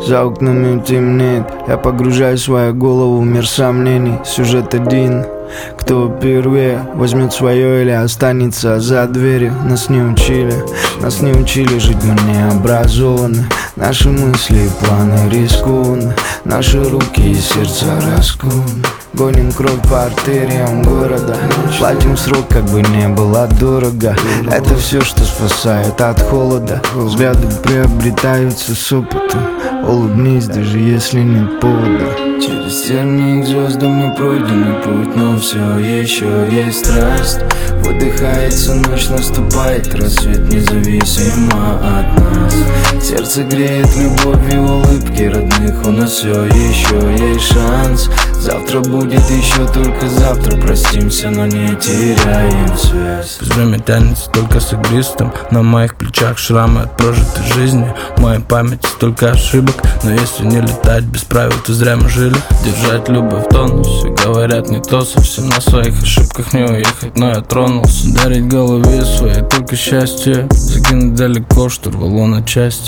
За окнами темнеет, я погружаю свою голову в мир сомнений. Сюжет один: кто первее возьмет свое или останется за дверью. Нас не учили жить, мы не образованы. Наши мысли и планы рискуют, наши руки и сердца раскованы. Гоним кровь по артериям города, платим срок, как бы не было дорого. Это все, что спасает от холода. Взгляды приобретаются с опытом. Улыбнись, даже если нет повода. Через тернии к звездам не пройденный путь, но все еще есть страсть. Выдыхается ночь, наступает рассвет, независимо от нас. Сердце греет любовь и улыбки родных, у нас все еще есть шанс. Завтра будет еще, только завтра простимся, но не теряем связь. Пусть время тянется только с игристым, на моих плечах шрамы от прожитой жизни. В моей памяти столько ошибок, но если не летать без правил, то зря мы жили. Держать любовь в тонусе, говорят не то совсем. На своих ошибках не уехать, но я тронулся. Дарить голове своей только счастье, закинуть далеко штурвалу на части.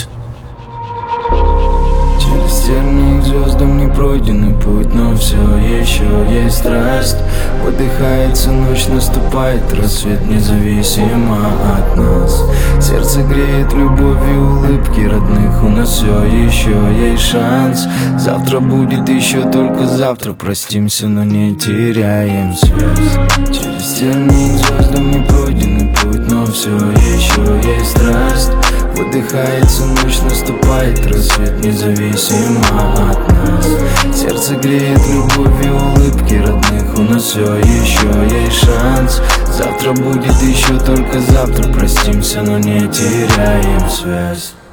Через тернии к звездам не пройденный путь, но все еще есть страсть. Выдыхается ночь, наступает рассвет, независимо от нас. Сердце греет любовь и улыбки родных, у нас все еще есть шанс. Завтра будет еще, только завтра простимся, но не теряем связь. Через тернии к звездам не пройденный путь, но все еще есть страсть. Выдыхается ночь, наступает рассвет, независимо от нас. Сердце греет любовь и улыбки родных, у нас все еще есть шанс. Завтра будет еще, только завтра простимся, но не теряем связь.